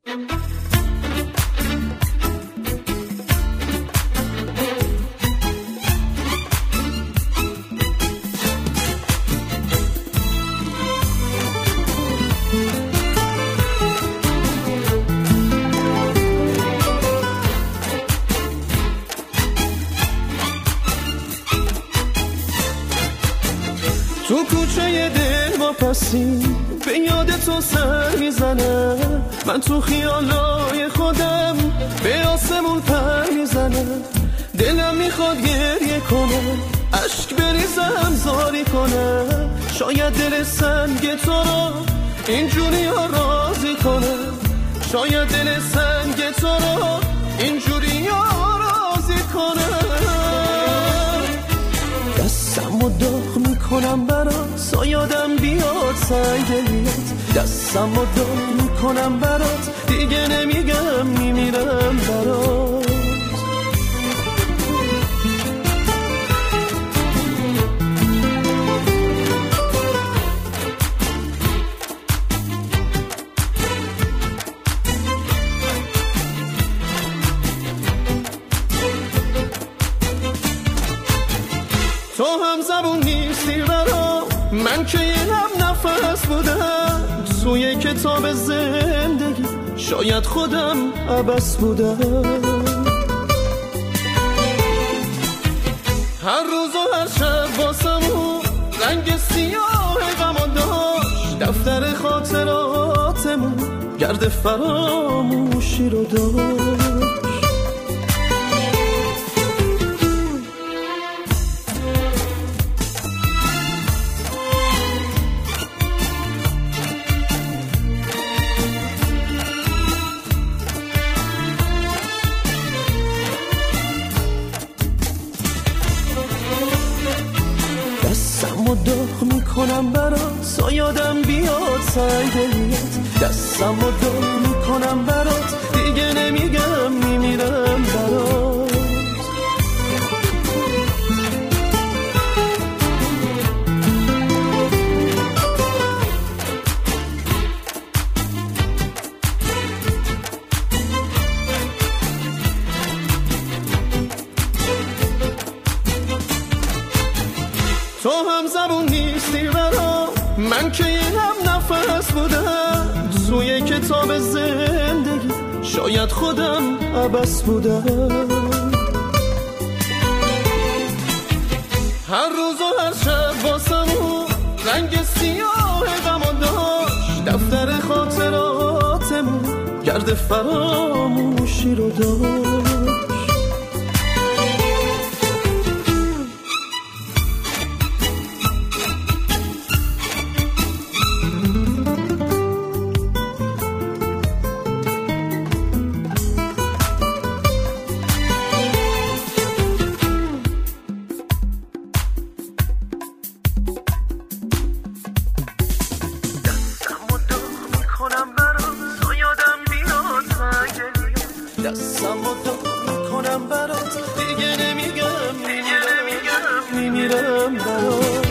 تو کوچه دل واپسی به یاد تو سر میزنه، من تو خیالای خودم به آسمون پر میزنه، دلم میخواد گریه کنه، اشک بریزم زاری کنه، شاید دل سنگ تو رو اینجوری ها راضی کنه، شاید دل سنگ تو رو اینجوری ها راضی کنه. دستم و داغ میکنم برات سایادم بیاد سنگ دلیت، دستم و داغ میکنم برات دیگه نمیگم میمیرم برات. تو هم زبون نیستی برام، من که یه هم نفس بودم توی کتاب زندگی، شاید خودم عبث بودم. هر روز و هر شب واسمون رنگ سیاه غمان داشت، دفتر خاطراتمون گرد فراموشی رو داشت. دستم و داغ میکنم برات سایادم بیاد سنگ دلیت، دستم و داغ میکنم برات دیگه نمیگم میمیرم برات. تو هم زبون نیستی برام، من که یه هم نفس بودم توی کتاب زندگی، شاید خودم عبث بودم. هر روز و هر شب واسمون رنگ سیاه غمان داشت، دفتر خاطراتمون گرد فراموشی رو داشت. دستم و داغ میکنم برات دیگه نمیگم میمیرم برات.